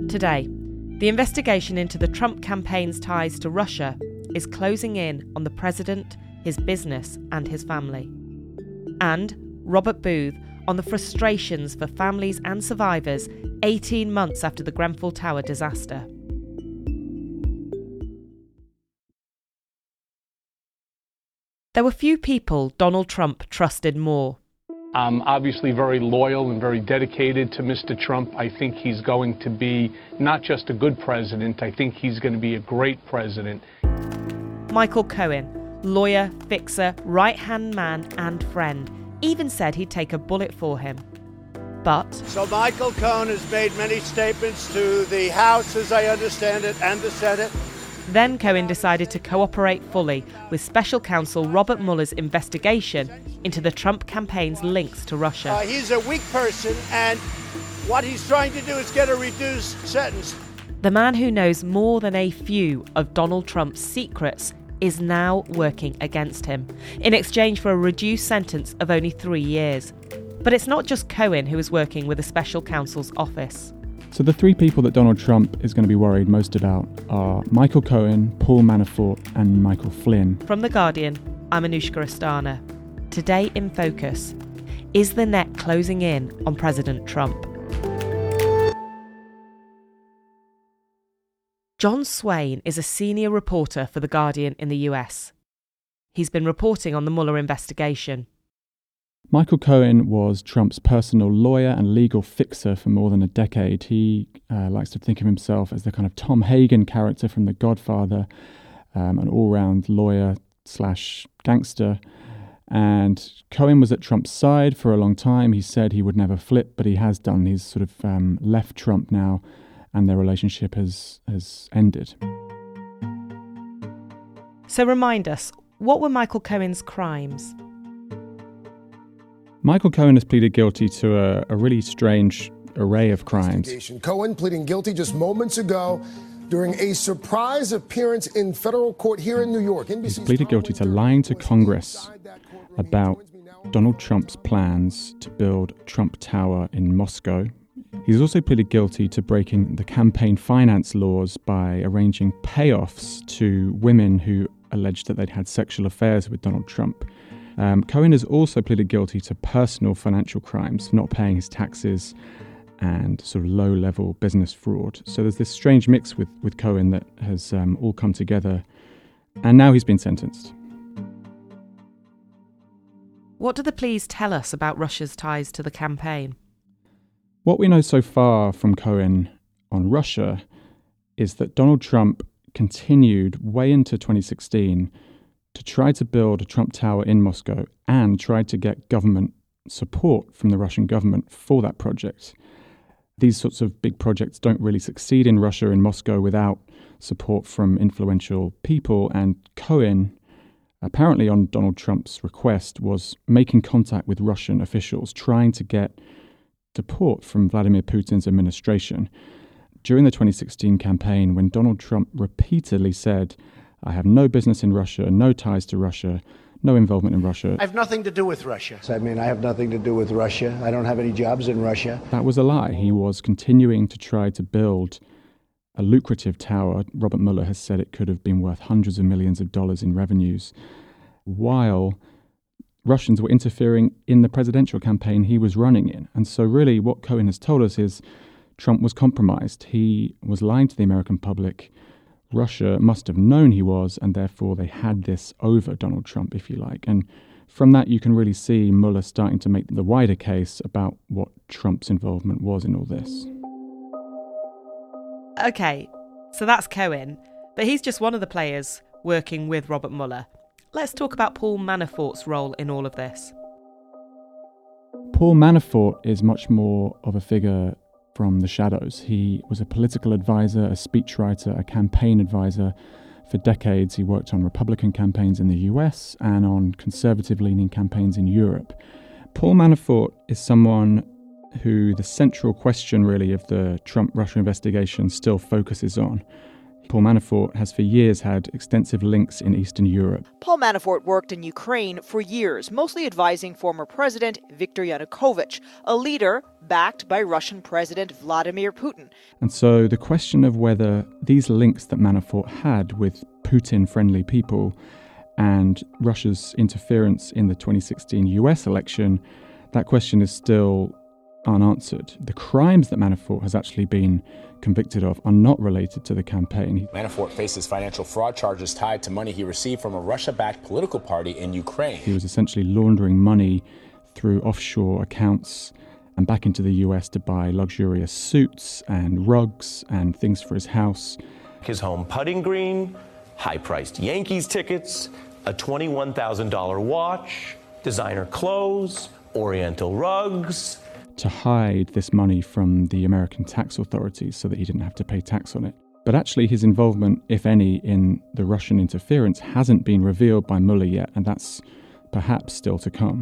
Today, the investigation into the Trump campaign's ties to Russia is closing in on the president, his business, and his family. And Robert Booth on the frustrations for families and survivors 18 months after the Grenfell Tower disaster. There were few people Donald Trump trusted more. I'm obviously very loyal and very dedicated to Mr. Trump. I think he's going to be not just a good president, I think he's going to be a great president. Michael Cohen, lawyer, fixer, right-hand man and friend, even said he'd take a bullet for him. But... So Michael Cohen has made many statements to the House, as I understand it, and the Senate. Then Cohen decided to cooperate fully with Special Counsel Robert Mueller's investigation into the Trump campaign's links to Russia. He's a weak person, and what he's trying to do is get a reduced sentence. The man who knows more than a few of Donald Trump's secrets is now working against him, in exchange for a reduced sentence of only 3 years. But it's not just Cohen who is working with the Special Counsel's office. So the three people that Donald Trump is going to be worried most about are Michael Cohen, Paul Manafort, and Michael Flynn. From The Guardian, I'm Anushka Astana. Today in Focus, is the net closing in on President Trump? John Swain is a senior reporter for The Guardian in the US. He's been reporting on the Mueller investigation. Michael Cohen was Trump's personal lawyer and legal fixer for more than a decade. He likes to think of himself as the kind of Tom Hagen character from The Godfather, an all-round lawyer / gangster. And Cohen was at Trump's side for a long time. He said he would never flip, but he has done. He's sort of left Trump now, and their relationship has ended. So remind us, what were Michael Cohen's crimes? Michael Cohen has pleaded guilty to a really strange array of crimes. Cohen pleading guilty just moments ago during a surprise appearance in federal court here in New York. He's pleaded guilty to lying to Congress about Donald Trump's plans to build Trump Tower in Moscow. He's also pleaded guilty to breaking the campaign finance laws by arranging payoffs to women who alleged that they'd had sexual affairs with Donald Trump. Cohen has also pleaded guilty to personal financial crimes for not paying his taxes and sort of low-level business fraud. So there's this strange mix with Cohen that has all come together, and now he's been sentenced. What do the pleas tell us about Russia's ties to the campaign? What we know so far from Cohen on Russia is that Donald Trump continued way into 2016 to try to build a Trump Tower in Moscow and tried to get government support from the Russian government for that project. These sorts of big projects don't really succeed in Russia, in Moscow, without support from influential people. And Cohen, apparently on Donald Trump's request, was making contact with Russian officials, trying to get support from Vladimir Putin's administration. During the 2016 campaign, when Donald Trump repeatedly said, "I have no business in Russia, no ties to Russia, no involvement in Russia." I have nothing to do with Russia. I mean, I have nothing to do with Russia. I don't have any jobs in Russia. That was a lie. He was continuing to try to build a lucrative tower. Robert Mueller has said it could have been worth hundreds of millions of dollars in revenues, while Russians were interfering in the presidential campaign he was running in. And so really what Cohen has told us is Trump was compromised. He was lying to the American public. Russia must have known he was, and therefore they had this over Donald Trump, if you like. And from that, you can really see Mueller starting to make the wider case about what Trump's involvement was in all this. Okay, so that's Cohen, but he's just one of the players working with Robert Mueller. Let's talk about Paul Manafort's role in all of this. Paul Manafort is much more of a figure from the shadows. He was a political advisor, a speechwriter, a campaign advisor. For decades, he worked on Republican campaigns in the US and on conservative-leaning campaigns in Europe. Paul Manafort is someone who the central question, really, of the Trump-Russia investigation still focuses on. Paul Manafort has for years had extensive links in Eastern Europe. Paul Manafort worked in Ukraine for years, mostly advising former President Viktor Yanukovych, a leader backed by Russian President Vladimir Putin. And so the question of whether these links that Manafort had with Putin-friendly people and Russia's interference in the 2016 US election, that question is still unanswered. The crimes that Manafort has actually been convicted of are not related to the campaign. Manafort faces financial fraud charges tied to money he received from a Russia-backed political party in Ukraine. He was essentially laundering money through offshore accounts and back into the US to buy luxurious suits and rugs and things for his house. His home putting green, high-priced Yankees tickets, a $21,000 watch, designer clothes, Oriental rugs. To hide this money from the American tax authorities so that he didn't have to pay tax on it. But actually his involvement, if any, in the Russian interference hasn't been revealed by Mueller yet, and that's perhaps still to come.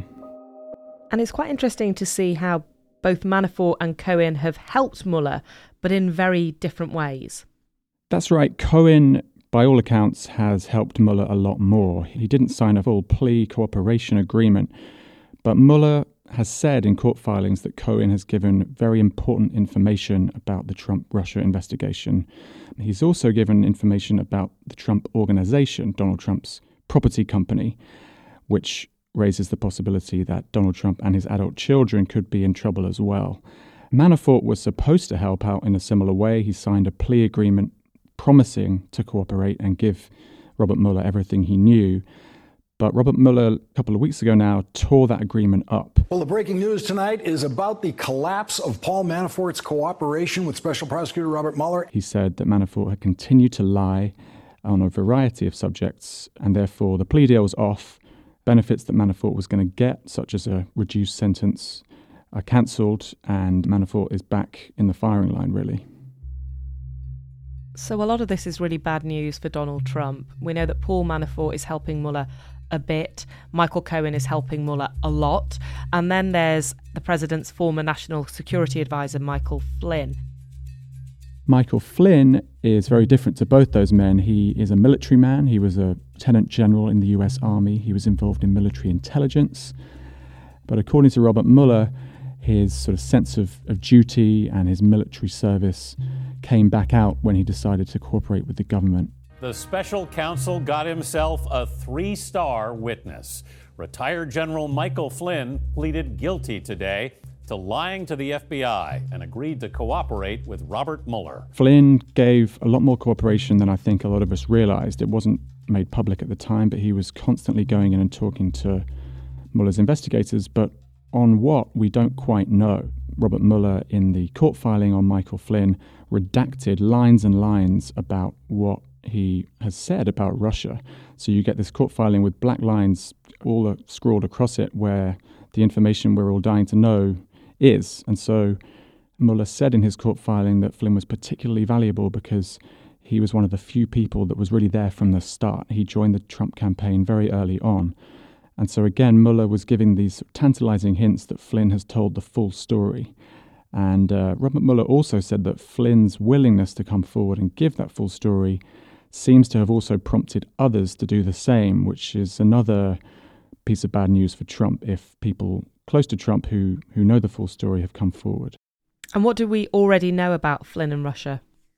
And it's quite interesting to see how both Manafort and Cohen have helped Mueller, but in very different ways. That's right. Cohen, by all accounts, has helped Mueller a lot more. He didn't sign a full plea cooperation agreement, but Mueller has said in court filings that Cohen has given very important information about the Trump-Russia investigation. He's also given information about the Trump Organization, Donald Trump's property company, which raises the possibility that Donald Trump and his adult children could be in trouble as well. Manafort was supposed to help out in a similar way. He signed a plea agreement promising to cooperate and give Robert Mueller everything he knew. But Robert Mueller, a couple of weeks ago now, tore that agreement up. Well, the breaking news tonight is about the collapse of Paul Manafort's cooperation with Special Prosecutor Robert Mueller. He said that Manafort had continued to lie on a variety of subjects, and therefore the plea deal was off. Benefits that Manafort was going to get, such as a reduced sentence, are cancelled, and Manafort is back in the firing line, really. So a lot of this is really bad news for Donald Trump. We know that Paul Manafort is helping Mueller a bit. Michael Cohen is helping Mueller a lot. And then there's the president's former national security advisor, Michael Flynn. Michael Flynn is very different to both those men. He is a military man. He was a lieutenant general in the US Army. He was involved in military intelligence. But according to Robert Mueller, his sort of sense of duty and his military service came back out when he decided to cooperate with the government. The special counsel got himself a 3-star witness. Retired General Michael Flynn pleaded guilty today to lying to the FBI and agreed to cooperate with Robert Mueller. Flynn gave a lot more cooperation than I think a lot of us realized. It wasn't made public at the time, but he was constantly going in and talking to Mueller's investigators. But on what, we don't quite know. Robert Mueller, in the court filing on Michael Flynn, redacted lines and lines about what he has said about Russia. So you get this court filing with black lines all scrawled across it where the information we're all dying to know is. And so Mueller said in his court filing that Flynn was particularly valuable because he was one of the few people that was really there from the start. He joined the Trump campaign very early on. And so again, Mueller was giving these tantalizing hints that Flynn has told the full story. And Robert Mueller also said that Flynn's willingness to come forward and give that full story seems to have also prompted others to do the same, which is another piece of bad news for Trump if people close to Trump who know the full story have come forward. And what do we already know about Flynn and Russia?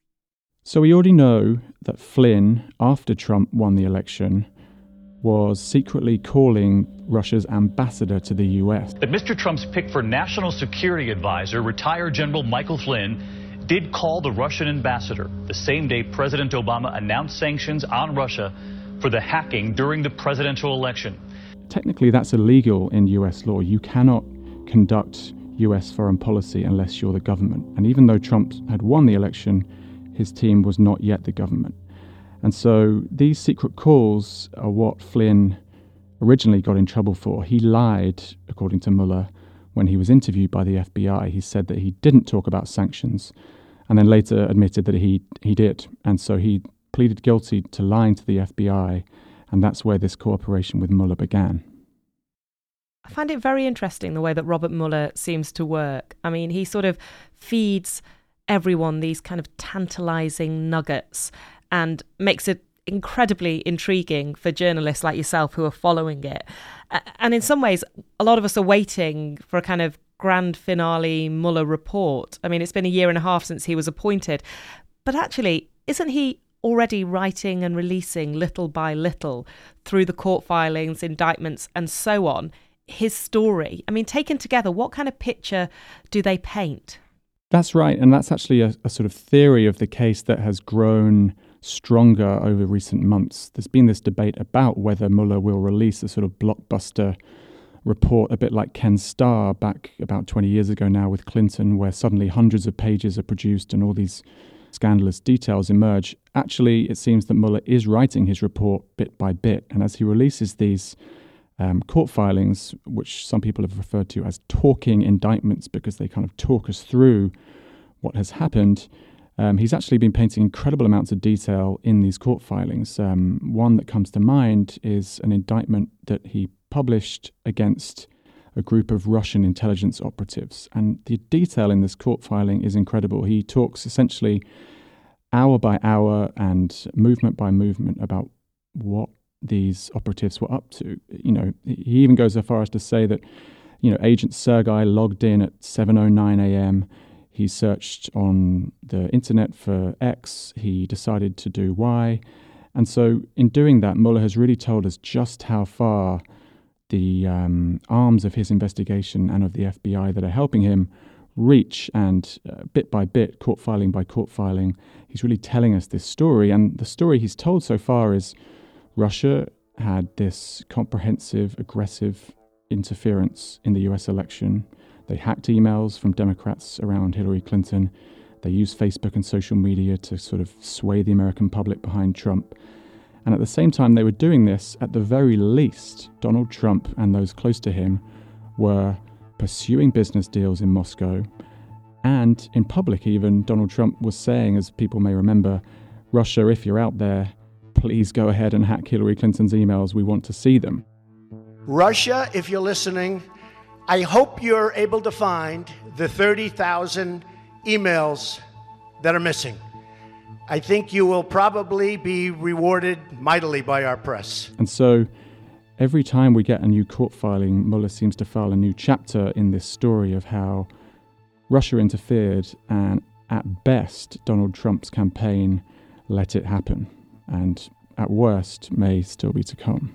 So we already know that Flynn, after Trump won the election, was secretly calling Russia's ambassador to the US. That Mr. Trump's pick for National Security Advisor, retired General Michael Flynn, did call the Russian ambassador the same day President Obama announced sanctions on Russia for the hacking during the presidential election. Technically, that's illegal in US law. You cannot conduct US foreign policy unless you're the government. And even though Trump had won the election, his team was not yet the government. And so these secret calls are what Flynn originally got in trouble for. He lied, according to Mueller, when he was interviewed by the FBI. He said that he didn't talk about sanctions and then later admitted that he did. And so he pleaded guilty to lying to the FBI, and that's where this cooperation with Mueller began. I find it very interesting the way that Robert Mueller seems to work. I mean, he sort of feeds everyone these kind of tantalizing nuggets and makes it incredibly intriguing for journalists like yourself who are following it. And in some ways, a lot of us are waiting for a kind of grand finale Mueller report. I mean, it's been a year and a half since he was appointed. But actually, isn't he already writing and releasing little by little through the court filings, indictments and so on, his story? I mean, taken together, what kind of picture do they paint? That's right. And that's actually a sort of theory of the case that has grown stronger over recent months. There's been this debate about whether Mueller will release a sort of blockbuster report, a bit like Ken Starr back about 20 years ago now with Clinton, where suddenly hundreds of pages are produced and all these scandalous details emerge. Actually, it seems that Mueller is writing his report bit by bit. And as he releases these court filings, which some people have referred to as talking indictments because they kind of talk us through what has happened, he's actually been painting incredible amounts of detail in these court filings. One that comes to mind is an indictment that he published against a group of Russian intelligence operatives. And the detail in this court filing is incredible. He talks essentially hour by hour and movement by movement about what these operatives were up to. You know, he even goes so far as to say that, you know, Agent Sergei logged in at 7:09 a.m., he searched on the internet for X. He decided to do Y. And so in doing that, Mueller has really told us just how far the arms of his investigation and of the FBI that are helping him reach. And bit by bit, court filing by court filing, he's really telling us this story. And the story he's told so far is Russia had this comprehensive, aggressive interference in the US election. They hacked emails from Democrats around Hillary Clinton. They used Facebook and social media to sort of sway the American public behind Trump. And at the same time they were doing this, at the very least, Donald Trump and those close to him were pursuing business deals in Moscow. And in public even, Donald Trump was saying, as people may remember, Russia, if you're out there, please go ahead and hack Hillary Clinton's emails. We want to see them. Russia, if you're listening, I hope you're able to find the 30,000 emails that are missing. I think you will probably be rewarded mightily by our press. And so every time we get a new court filing, Mueller seems to file a new chapter in this story of how Russia interfered and at best Donald Trump's campaign let it happen, and at worst may still be to come.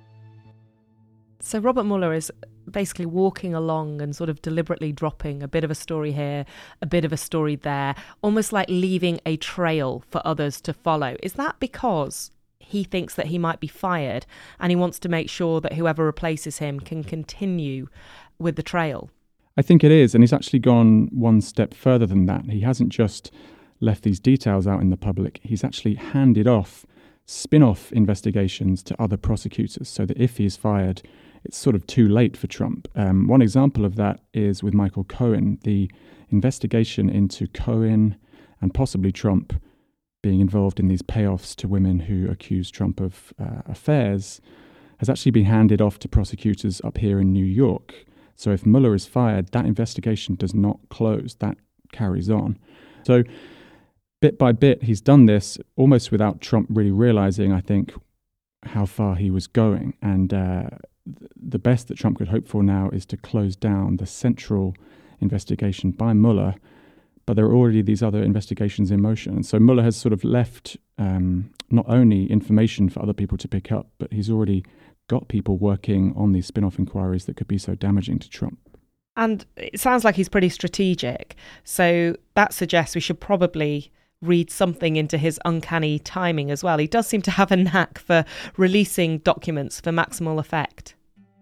So Robert Mueller is basically walking along and sort of deliberately dropping a bit of a story here, a bit of a story there, almost like leaving a trail for others to follow. Is that because he thinks that he might be fired and he wants to make sure that whoever replaces him can continue with the trail? I think it is, and he's actually gone one step further than that. He hasn't just left these details out in the public, he's actually handed off spin-off investigations to other prosecutors so that if he's fired, it's sort of too late for Trump. One example of that is with Michael Cohen. The investigation into Cohen and possibly Trump being involved in these payoffs to women who accuse Trump of affairs has actually been handed off to prosecutors up here in New York. So if Mueller is fired, that investigation does not close. That carries on. So bit by bit, he's done this almost without Trump really realizing, I think, how far he was going. And the best that Trump could hope for now is to close down the central investigation by Mueller, but there are already these other investigations in motion. And so Mueller has sort of left not only information for other people to pick up, but he's already got people working on these spin-off inquiries that could be so damaging to Trump. And it sounds like he's pretty strategic. So that suggests we should probably read something into his uncanny timing as well. He does seem to have a knack for releasing documents for maximal effect.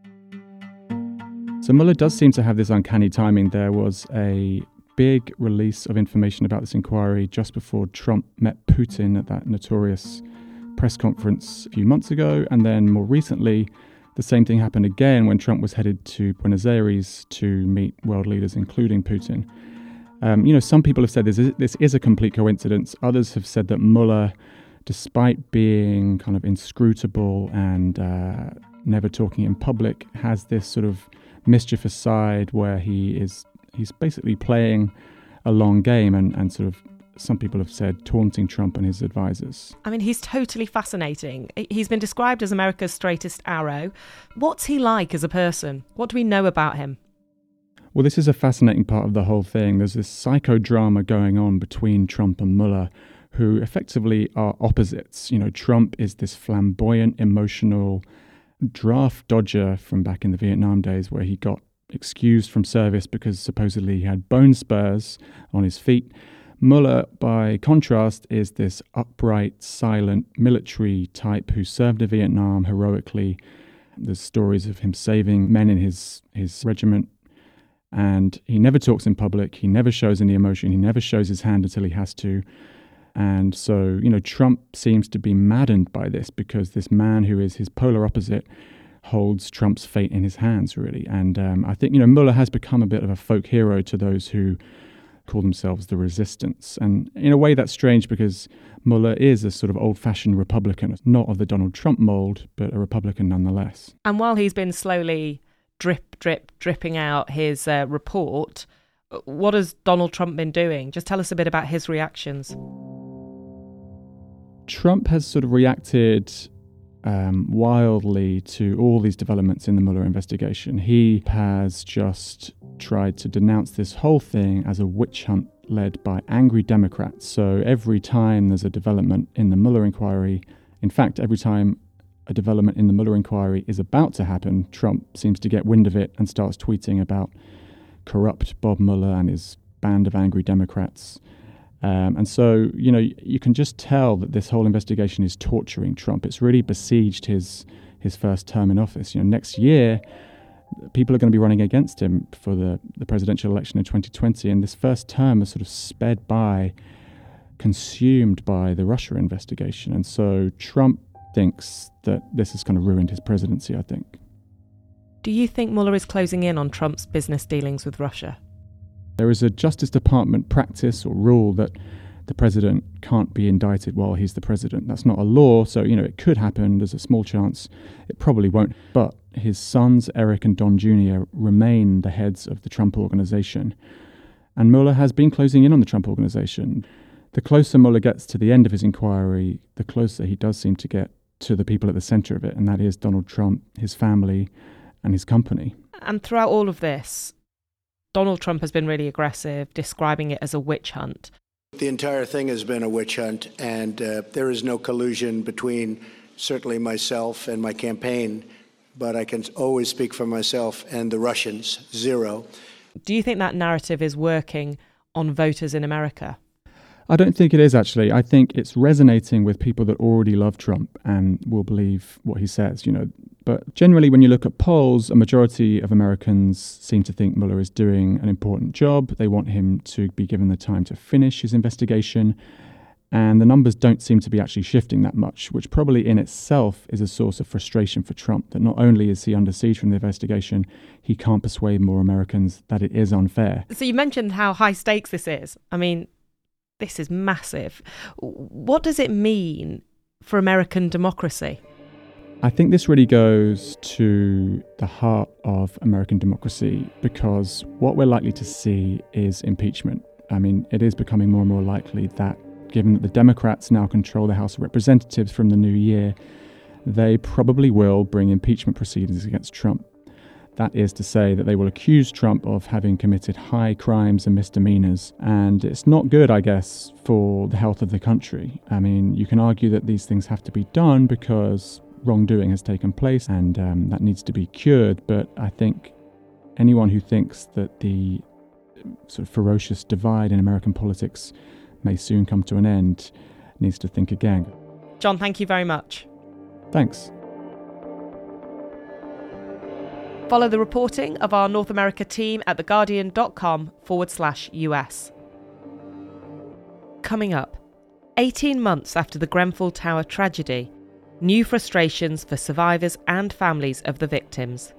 So Mueller does seem to have this uncanny timing. There was a big release of information about this inquiry just before Trump met Putin at that notorious press conference a few months ago. And then more recently, the same thing happened again when Trump was headed to Buenos Aires to meet world leaders, including Putin. Some people have said this is a complete coincidence. Others have said that Mueller, despite being kind of inscrutable and never talking in public, has this sort of mischievous side where he's basically playing a long game and sort of some people have said, taunting Trump and his advisors. I mean, he's totally fascinating. He's been described as America's straightest arrow. What's he like as a person? What do we know about him? Well, this is a fascinating part of the whole thing. There's this psychodrama going on between Trump and Mueller, who effectively are opposites. You know, Trump is this flamboyant, emotional draft dodger from back in the Vietnam days, where he got excused from service because supposedly he had bone spurs on his feet. Mueller, by contrast, is this upright, silent military type who served in Vietnam heroically. There's stories of him saving men in his regiment. And he never talks in public. He never shows any emotion. He never shows his hand until he has to. And so, you know, Trump seems to be maddened by this because this man who is his polar opposite holds Trump's fate in his hands, really. And I think, you know, Mueller has become a bit of a folk hero to those who call themselves the resistance. And in a way that's strange because Mueller is a sort of old-fashioned Republican, not of the Donald Trump mold, but a Republican nonetheless. And while he's been slowly dripping out his report, what has Donald Trump been doing? Just tell us a bit about his reactions. Trump has sort of reacted wildly to all these developments in the Mueller investigation. He has just tried to denounce this whole thing as a witch hunt led by angry Democrats. So every time there's a development in the Mueller inquiry, in fact, every time a development in the Mueller inquiry is about to happen, Trump seems to get wind of it and starts tweeting about corrupt Bob Mueller and his band of angry Democrats. And so, you know, you can just tell that this whole investigation is torturing Trump. It's really besieged his first term in office. You know, next year, people are going to be running against him for the presidential election in 2020. And this first term is sort of sped by, consumed by the Russia investigation. And so Trump thinks that this has kind of ruined his presidency, I think. Do you think Mueller is closing in on Trump's business dealings with Russia? There is a Justice Department practice or rule that the president can't be indicted while he's the president. That's not a law, so, you know, it could happen. There's a small chance. It probably won't. But his sons, Eric and Don Jr., remain the heads of the Trump Organization. And Mueller has been closing in on the Trump Organization. The closer Mueller gets to the end of his inquiry, the closer he does seem to get to the people at the center of it, and that is Donald Trump, his family, and his company. And throughout all of this, Donald Trump has been really aggressive, describing it as a witch hunt. The entire thing has been a witch hunt, and there is no collusion between certainly myself and my campaign, but I can always speak for myself and the Russians, zero. Do you think that narrative is working on voters in America? I don't think it is, actually. I think it's resonating with people that already love Trump and will believe what he says, you know. But generally, when you look at polls, a majority of Americans seem to think Mueller is doing an important job. They want him to be given the time to finish his investigation. And the numbers don't seem to be actually shifting that much, which probably in itself is a source of frustration for Trump, that not only is he under siege from the investigation, he can't persuade more Americans that it is unfair. So you mentioned how high stakes this is. I mean, this is massive. What does it mean for American democracy? I think this really goes to the heart of American democracy, because what we're likely to see is impeachment. I mean, it is becoming more and more likely that, given that the Democrats now control the House of Representatives from the new year, they probably will bring impeachment proceedings against Trump. That is to say that they will accuse Trump of having committed high crimes and misdemeanors. And it's not good, I guess, for the health of the country. I mean, you can argue that these things have to be done because wrongdoing has taken place and that needs to be cured. But I think anyone who thinks that the sort of ferocious divide in American politics may soon come to an end needs to think again. John, thank you very much. Thanks. Follow the reporting of our North America team at theguardian.com/US. Coming up, 18 months after the Grenfell Tower tragedy, new frustrations for survivors and families of the victims.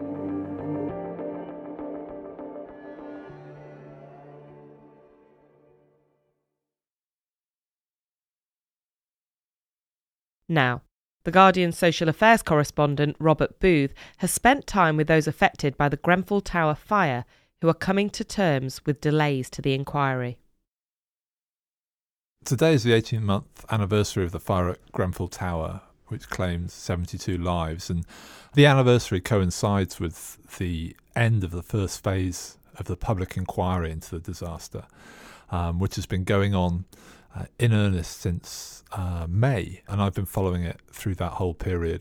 Now, The Guardian's social affairs correspondent Robert Booth has spent time with those affected by the Grenfell Tower fire who are coming to terms with delays to the inquiry. Today is the 18-month anniversary of the fire at Grenfell Tower, which claimed 72 lives. And the anniversary coincides with the end of the first phase of the public inquiry into the disaster, which has been going on in earnest since May. And I've been following it through that whole period.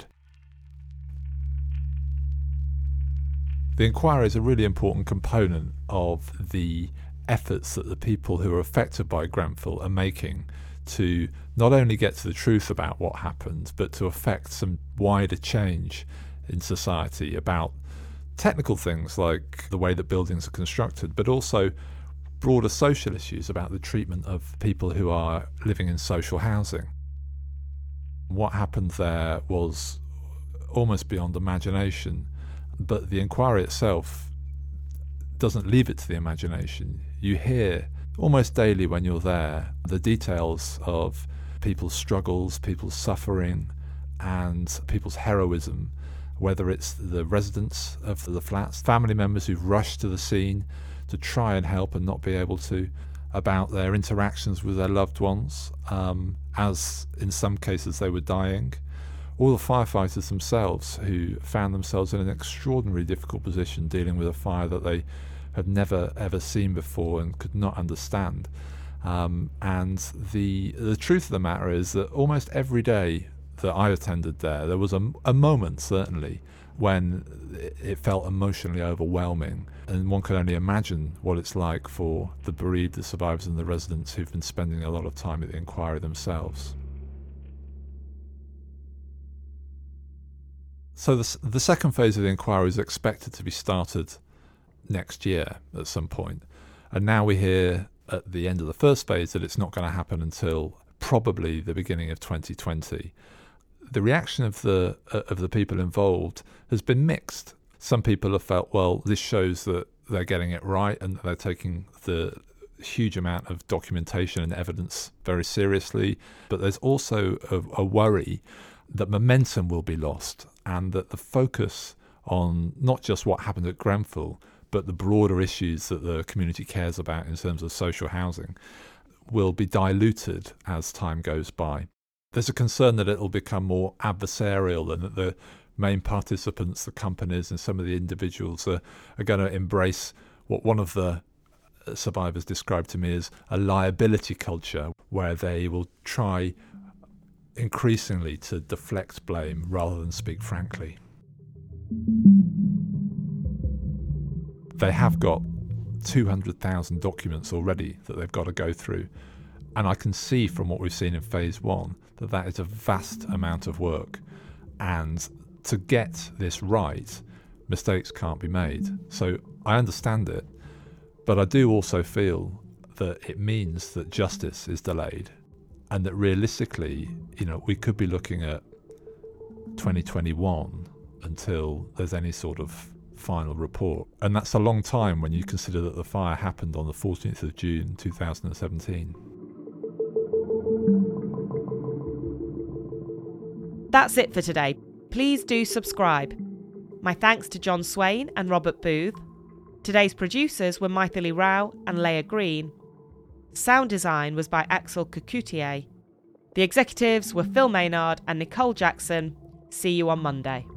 The inquiry is a really important component of the efforts that the people who are affected by Grenfell are making to not only get to the truth about what happened, but to effect some wider change in society about technical things like the way that buildings are constructed, but also broader social issues about the treatment of people who are living in social housing. What happened there was almost beyond imagination, but the inquiry itself doesn't leave it to the imagination. You hear almost daily when you're there the details of people's struggles, people's suffering, and people's heroism, whether it's the residents of the flats, family members who've rushed to the scene to try and help and not be able to, about their interactions with their loved ones, as in some cases they were dying, or the firefighters themselves who found themselves in an extraordinarily difficult position dealing with a fire that they had never ever seen before and could not understand. And the truth of the matter is that almost every day that I attended there was a moment, certainly, when it felt emotionally overwhelming. And one can only imagine what it's like for the bereaved, the survivors and the residents who've been spending a lot of time at the inquiry themselves. So the second phase of the inquiry is expected to be started next year at some point. And now we hear at the end of the first phase that it's not going to happen until probably the beginning of 2020. The reaction of the people involved has been mixed. Some people have felt, well, this shows that they're getting it right and that they're taking the huge amount of documentation and evidence very seriously. But there's also a worry that momentum will be lost and that the focus on not just what happened at Grenfell, but the broader issues that the community cares about in terms of social housing will be diluted as time goes by. There's a concern that it'll become more adversarial and that the main participants, the companies and some of the individuals are going to embrace what one of the survivors described to me as a liability culture, where they will try increasingly to deflect blame rather than speak frankly. They have got 200,000 documents already that they've got to go through. And I can see from what we've seen in phase one that is a vast amount of work. And to get this right, mistakes can't be made. So I understand it, but I do also feel that it means that justice is delayed and that realistically, we could be looking at 2021 until there's any sort of final report. And that's a long time when you consider that the fire happened on the 14th of June 2017. That's it for today. Please do subscribe. My thanks to John Swain and Robert Booth. Today's producers were Maithili Rao and Leah Green. Sound design was by Axel Kukoutié. The executives were Phil Maynard and Nicole Jackson. See you on Monday.